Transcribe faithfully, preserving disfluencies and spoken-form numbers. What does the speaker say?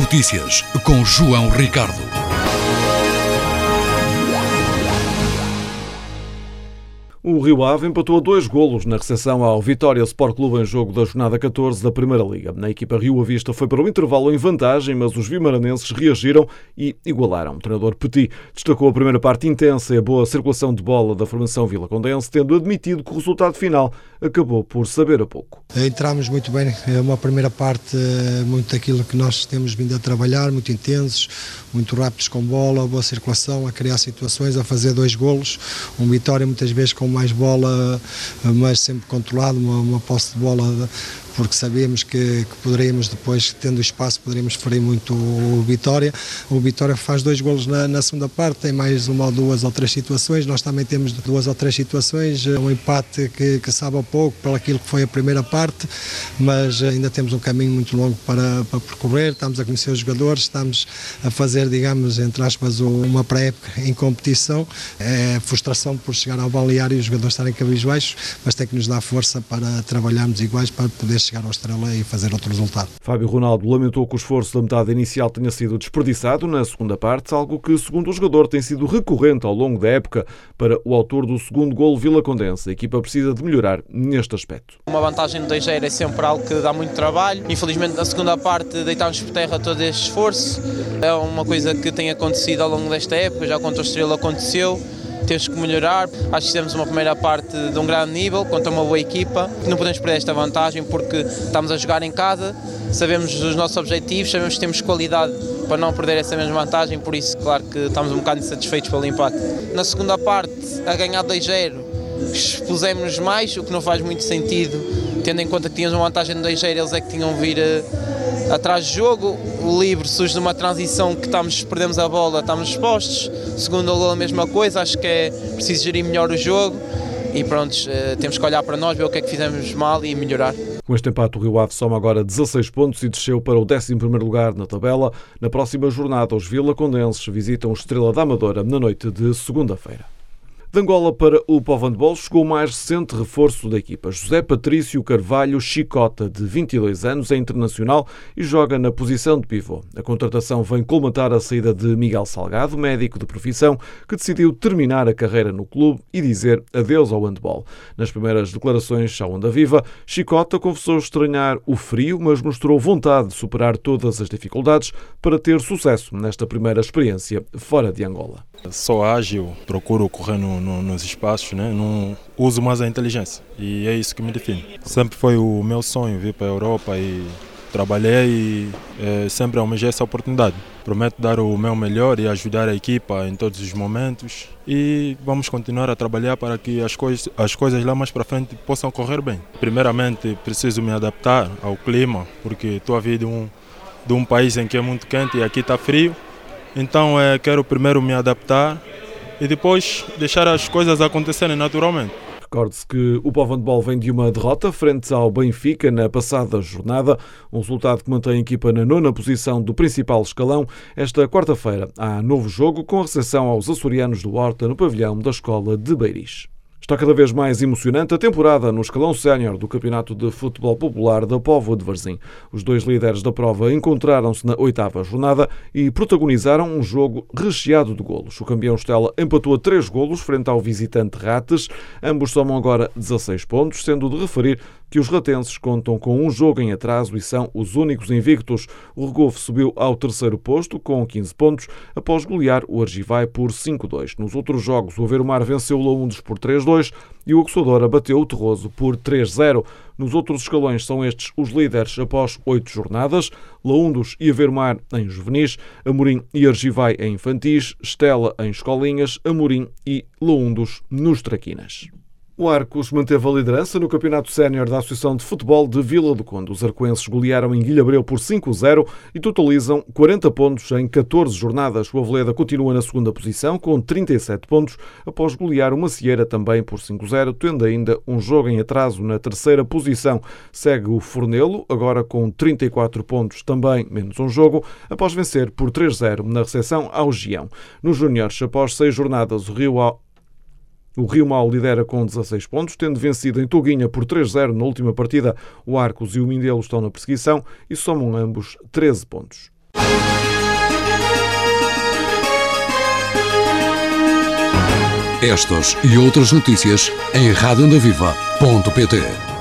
Notícias com João Ricardo. O Rio Ave empatou a dois golos na recepção ao Vitória Sport Clube em jogo da jornada catorze da Primeira Liga. A equipa Rio Avista foi para o intervalo em vantagem, mas os vimaranenses reagiram e igualaram. O treinador Petit destacou a primeira parte intensa e a boa circulação de bola da formação vilacondense, tendo admitido que o resultado final acabou por saber a pouco. Entramos muito bem, é uma primeira parte muito daquilo que nós temos vindo a trabalhar, muito intensos, muito rápidos com bola, boa circulação, a criar situações, a fazer dois golos. Um Vitória muitas vezes com mais bola, mas sempre controlado, uma, uma posse de bola, porque sabíamos que, que poderíamos depois, tendo espaço, poderíamos ferir muito o Vitória. O Vitória faz dois golos na, na segunda parte, tem mais uma ou duas ou três situações, nós também temos duas ou três situações, um empate que, que sabe a pouco pelo aquilo que foi a primeira parte, mas ainda temos um caminho muito longo para, para percorrer, estamos a conhecer os jogadores, estamos a fazer, digamos, entre aspas, uma pré-época em competição. É frustração por chegar ao balneário e os jogadores estarem cabisbaixos, mas tem que nos dar força para trabalharmos iguais para poder chegar ao Estrela e fazer outro resultado. Fábio Ronaldo lamentou que o esforço da metade inicial tenha sido desperdiçado na segunda parte, algo que, segundo o jogador, tem sido recorrente ao longo da época para o autor do segundo golo vilacondense. A equipa precisa de melhorar neste aspecto. Uma vantagem do dois zero é sempre algo que dá muito trabalho. Infelizmente, na segunda parte, deitámos por terra todo este esforço. É uma coisa que tem acontecido ao longo desta época, já contra o Estrela aconteceu. Temos que melhorar. Acho que fizemos uma primeira parte de um grande nível, contra uma boa equipa. Não podemos perder esta vantagem porque estamos a jogar em casa, sabemos os nossos objetivos, sabemos que temos qualidade para não perder essa mesma vantagem, por isso, claro que estamos um bocado insatisfeitos pelo empate. Na segunda parte, a ganhar dois zero, expusemos mais, o que não faz muito sentido, tendo em conta que tínhamos uma vantagem de dois zero, eles é que tinham de vir uh, atrás do jogo. O livre surge de uma transição que estamos, perdemos a bola, estamos expostos. Segundo gol, a mesma coisa, acho que é preciso gerir melhor o jogo e pronto, uh, temos que olhar para nós, ver o que é que fizemos mal e melhorar. Com este empate, o Rio Ave soma agora dezasseis pontos e desceu para o décimo primeiro lugar na tabela. Na próxima jornada, os vilacondenses visitam o Estrela da Amadora na noite de segunda-feira. De Angola para o Povandebol chegou o mais recente reforço da equipa. José Patrício Carvalho Chicota, de vinte e dois anos, é internacional e joga na posição de pivô. A contratação vem colmatar a saída de Miguel Salgado, médico de profissão, que decidiu terminar a carreira no clube e dizer adeus ao handball. Nas primeiras declarações à Onda Viva, Chicota confessou estranhar o frio, mas mostrou vontade de superar todas as dificuldades para ter sucesso nesta primeira experiência fora de Angola. Sou ágil, procuro correr no, no, nos espaços, né? Não uso mais a inteligência e é isso que me define. Sempre foi o meu sonho vir para a Europa e trabalhei e é, sempre almejei essa oportunidade. Prometo dar o meu melhor e ajudar a equipa em todos os momentos e vamos continuar a trabalhar para que as coisas, as coisas lá mais para frente possam correr bem. Primeiramente preciso me adaptar ao clima, porque estou a vir de um, de um país em que é muito quente e aqui está frio. Então é, quero primeiro me adaptar e depois deixar as coisas acontecerem naturalmente. Recorde-se que o Povandebol vem de uma derrota frente ao Benfica na passada jornada, um resultado que mantém a equipa na nona posição do principal escalão. Esta quarta-feira há novo jogo com a recepção aos açorianos do Horta no pavilhão da Escola de Beiris. Está cada vez mais emocionante a temporada no escalão sénior do Campeonato de Futebol Popular da Póvoa de Varzim. Os dois líderes da prova encontraram-se na oitava jornada e protagonizaram um jogo recheado de golos. O campeão Estela empatou a três golos frente ao visitante Rates. Ambos somam agora dezasseis pontos, sendo de referir que os ratenses contam com um jogo em atraso e são os únicos invictos. O Regofo subiu ao terceiro posto com quinze pontos após golear o Argivai por cinco a dois. Nos outros jogos, o Aveiro-Mar venceu o Laundos por três a dois e o Oxodora bateu o Terroso por três a zero. Nos outros escalões são estes os líderes após oito jornadas: Laundos e Aveiro-Mar em juvenis, Amorim e Argivai em infantis, Estela em escolinhas, Amorim e Laundos nos traquinas. O Arcos manteve a liderança no Campeonato Sénior da Associação de Futebol de Vila do Conde. Os arcoenses golearam em Guilhabreu por cinco a zero e totalizam quarenta pontos em catorze jornadas. O Aveleda continua na segunda posição com trinta e sete pontos após golear o Macieira também por cinco a zero, tendo ainda um jogo em atraso na terceira posição. Segue o Fornelo, agora com trinta e quatro pontos, também menos um jogo, após vencer por três a zero na recepção ao Gião. Nos júniores, após seis jornadas, o Rio O Rio Mau lidera com dezasseis pontos, tendo vencido em Tuguinha por três a zero na última partida. O Arcos e o Mindelo estão na perseguição e somam ambos treze pontos. Estas e outras notícias em rádio onda viva ponto pt.